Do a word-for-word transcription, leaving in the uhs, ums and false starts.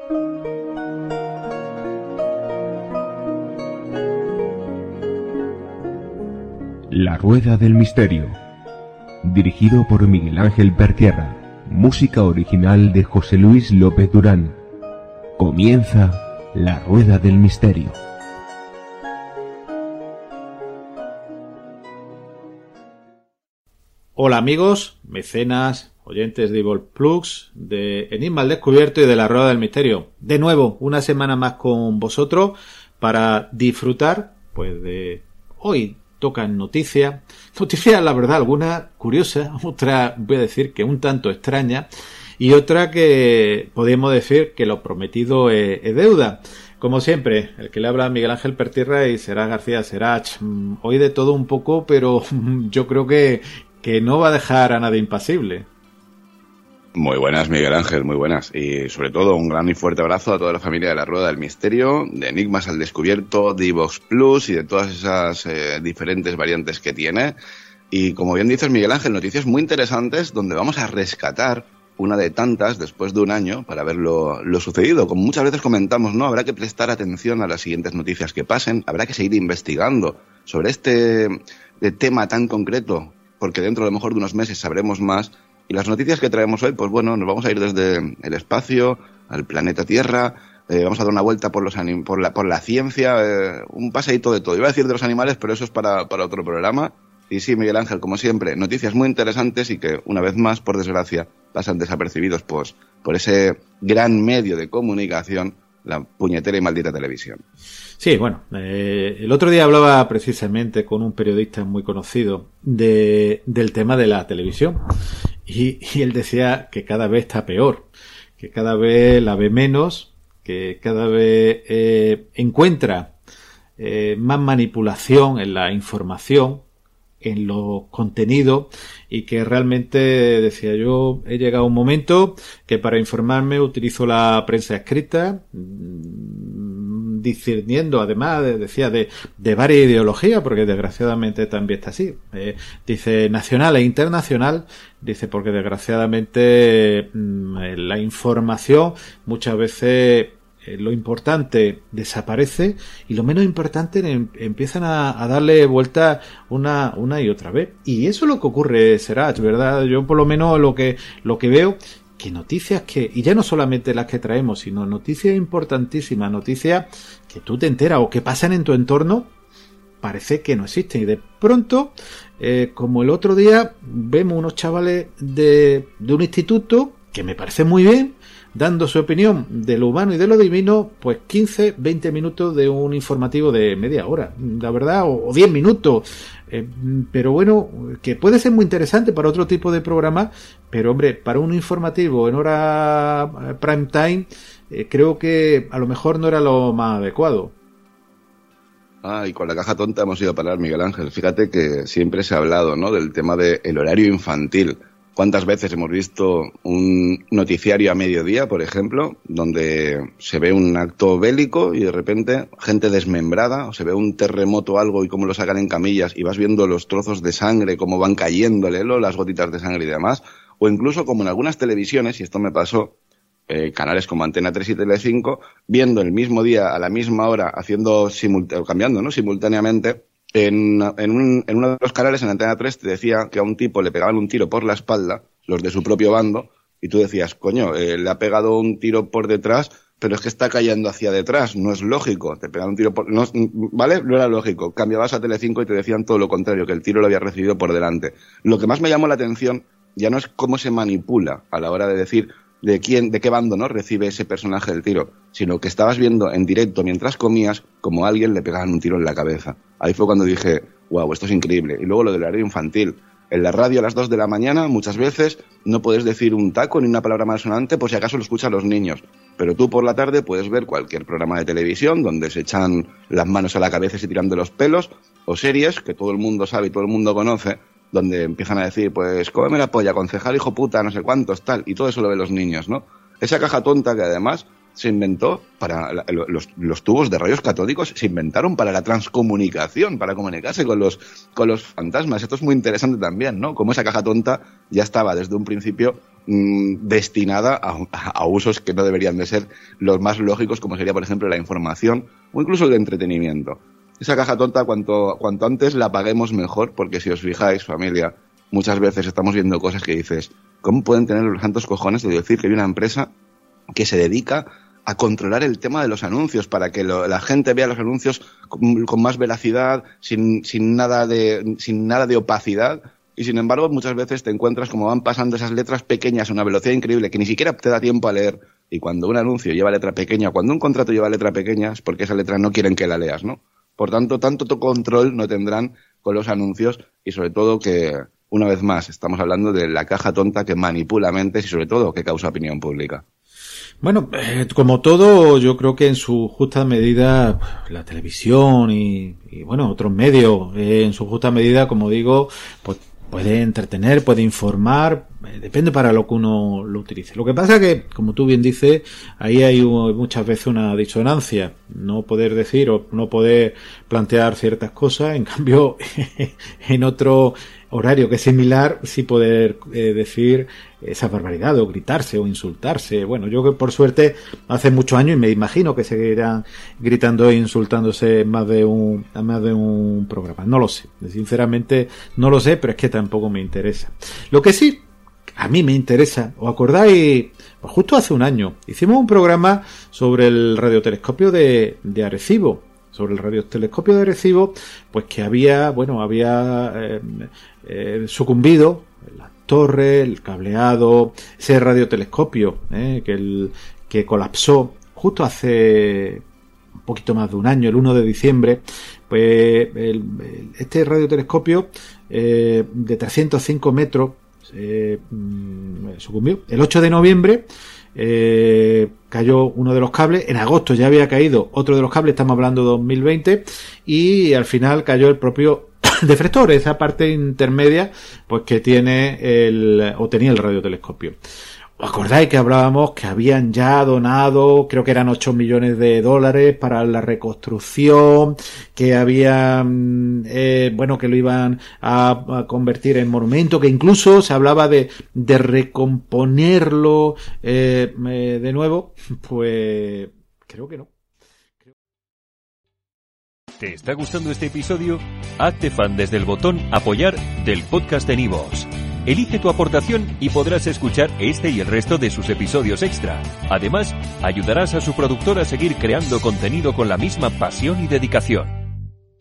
La Rueda del Misterio, dirigido por Miguel Ángel Pertierra, música original de José Luis López Durán. Comienza La Rueda del Misterio. Hola amigos, mecenas, oyentes de Evil Plugs, de Enigma al Descubierto y de La Rueda del Misterio. De nuevo, una semana más con vosotros para disfrutar, pues de hoy tocan noticias, noticias la verdad algunas curiosas, otra voy a decir que un tanto extraña y otra que podemos decir que lo prometido es, es deuda. Como siempre, el que le habla Miguel Ángel Pertierra y Será García Serach. Hoy de todo un poco, pero yo creo que, que no va a dejar a nadie impasible. Muy buenas, Miguel Ángel, muy buenas. Y sobre todo un gran y fuerte abrazo a toda la familia de La Rueda del Misterio, de Enigmas al Descubierto, de Evox Plus y de todas esas eh, diferentes variantes que tiene. Y como bien dices, Miguel Ángel, noticias muy interesantes donde vamos a rescatar una de tantas después de un año para ver lo, lo sucedido. Como muchas veces comentamos, ¿no? Habrá que prestar atención a las siguientes noticias que pasen, habrá que seguir investigando sobre este de tema tan concreto, porque dentro de a lo mejor de unos meses sabremos más. Y las noticias que traemos hoy, pues bueno, nos vamos a ir desde el espacio al planeta Tierra, eh, vamos a dar una vuelta por los anim- por la por la ciencia, eh, un paseíto de todo. Iba a decir de los animales, pero eso es para, para otro programa. Y sí, Miguel Ángel, como siempre, noticias muy interesantes y que, una vez más, por desgracia, pasan desapercibidos pues, por ese gran medio de comunicación, la puñetera y maldita televisión. Sí, bueno, eh, el otro día hablaba precisamente con un periodista muy conocido de, del tema de la televisión y, y él decía que cada vez está peor, que cada vez la ve menos, que cada vez eh, encuentra eh, más manipulación en la información, en los contenidos y que realmente, decía yo, he llegado a un momento que para informarme utilizo la prensa escrita, discerniendo además, decía, de, de varias ideologías, porque desgraciadamente también está así. Eh, dice nacional e internacional, dice porque desgraciadamente mmm, la información muchas veces eh, lo importante desaparece y lo menos importante em, empiezan a, a darle vuelta una, una y otra vez. Y eso es lo que ocurre, Serach, ¿verdad? Yo por lo menos lo que, lo que veo, que noticias que, y ya no solamente las que traemos, sino noticias importantísimas, noticias que tú te enteras o que pasan en tu entorno, parece que no existen. Y de pronto, eh, como el otro día, vemos unos chavales de, de un instituto, que me parece muy bien, dando su opinión de lo humano y de lo divino, pues quince, veinte minutos de un informativo de media hora, la verdad, o, o diez minutos. Eh, pero bueno, que puede ser muy interesante para otro tipo de programa, pero hombre, para un informativo en hora prime time, eh, creo que a lo mejor no era lo más adecuado. Ah, y con la caja tonta hemos ido a parar, Miguel Ángel. Fíjate que siempre se ha hablado, ¿no?, del tema del horario infantil. ¿Cuántas veces hemos visto un noticiario a mediodía, por ejemplo, donde se ve un acto bélico y de repente gente desmembrada, o se ve un terremoto o algo y cómo lo sacan en camillas y vas viendo los trozos de sangre, cómo van cayéndole, ¿no?, las gotitas de sangre y demás? O incluso como en algunas televisiones, y esto me pasó, eh, canales como Antena tres y Telecinco, viendo el mismo día, a la misma hora, haciendo simultá- cambiando, ¿no?, simultáneamente. En, en, un, en uno de los canales, en Antena tres, te decía que a un tipo le pegaban un tiro por la espalda, los de su propio bando, y tú decías, coño, eh, le ha pegado un tiro por detrás, pero es que está cayendo hacia detrás, no es lógico, te pegan un tiro por... No, ¿vale? No era lógico. Cambiabas a Telecinco y te decían todo lo contrario, que el tiro lo había recibido por delante. Lo que más me llamó la atención ya no es cómo se manipula a la hora de decir de quién, de qué bando, ¿no?, recibe ese personaje del tiro, sino que estabas viendo en directo mientras comías como a alguien le pegaban un tiro en la cabeza. Ahí fue cuando dije, wow, esto es increíble. Y luego lo del horario infantil. En la radio a las dos de la mañana muchas veces no puedes decir un taco ni una palabra malsonante por si acaso lo escuchan los niños. Pero tú por la tarde puedes ver cualquier programa de televisión donde se echan las manos a la cabeza y se tiran de los pelos, o series que todo el mundo sabe y todo el mundo conoce, donde empiezan a decir, pues, cómeme la polla, concejal, hijo puta, no sé cuántos, tal, y todo eso lo ven los niños, ¿no? Esa caja tonta que además se inventó para la, los, los tubos de rayos catódicos se inventaron para la transcomunicación, para comunicarse con los, con los fantasmas. Esto es muy interesante también, ¿no? Como esa caja tonta ya estaba desde un principio mmm, destinada a, a usos que no deberían de ser los más lógicos, como sería, por ejemplo, la información o incluso el entretenimiento. Esa caja tonta, cuanto, cuanto antes la apaguemos mejor, porque si os fijáis, familia, muchas veces estamos viendo cosas que dices, ¿cómo pueden tener los santos cojones de decir que hay una empresa que se dedica a controlar el tema de los anuncios para que lo, la gente vea los anuncios con, con más veracidad, sin, sin nada de, sin nada de opacidad? Y sin embargo, muchas veces te encuentras como van pasando esas letras pequeñas a una velocidad increíble que ni siquiera te da tiempo a leer. Y cuando un anuncio lleva letra pequeña, cuando un contrato lleva letra pequeña, es porque esa letra no quieren que la leas, ¿no? Por tanto, tanto control no tendrán con los anuncios y sobre todo que, una vez más, estamos hablando de la caja tonta que manipula mentes y sobre todo que causa opinión pública. Bueno, eh, como todo, yo creo que en su justa medida la televisión y, y bueno, otros medios, eh, en su justa medida, como digo, pues puede entretener, puede informar, eh, depende para lo que uno lo utilice. Lo que pasa que, como tú bien dices, ahí hay un, muchas veces una disonancia, no poder decir o no poder plantear ciertas cosas, en cambio, en otro horario que es similar, sí poder eh, decir esa barbaridad o gritarse o insultarse. Bueno, yo que por suerte hace muchos años y me imagino que seguirán gritando e insultándose en más de un, en más de un programa. No lo sé, sinceramente no lo sé, pero es que tampoco me interesa. Lo que sí a mí me interesa, ¿os acordáis? Pues justo hace un año hicimos un programa sobre el radiotelescopio de, de Arecibo. Sobre el radiotelescopio de Arecibo, pues que había, bueno, había eh, eh, sucumbido la torre, el cableado, ese radiotelescopio eh, que, el, que colapsó justo hace un poquito más de un año, el uno de diciembre, pues el, el, este radiotelescopio eh, de trescientos cinco metros eh, sucumbió. El ocho de noviembre Eh, cayó uno de los cables, en agosto ya había caído otro de los cables, estamos hablando de dos mil veinte, y al final cayó el propio deflector, esa parte intermedia pues que tiene el, o tenía el radiotelescopio. ¿Os acordáis que hablábamos que habían ya donado, creo que eran ocho millones de dólares para la reconstrucción, que habían, eh, bueno, que lo iban a, a convertir en monumento, que incluso se hablaba de, de recomponerlo eh, eh, de nuevo? Pues creo que no. ¿Te está gustando este episodio? Hazte fan desde el botón Apoyar del podcast de Nivos. Elige tu aportación y podrás escuchar este y el resto de sus episodios extra. Además, ayudarás a su productor a seguir creando contenido con la misma pasión y dedicación.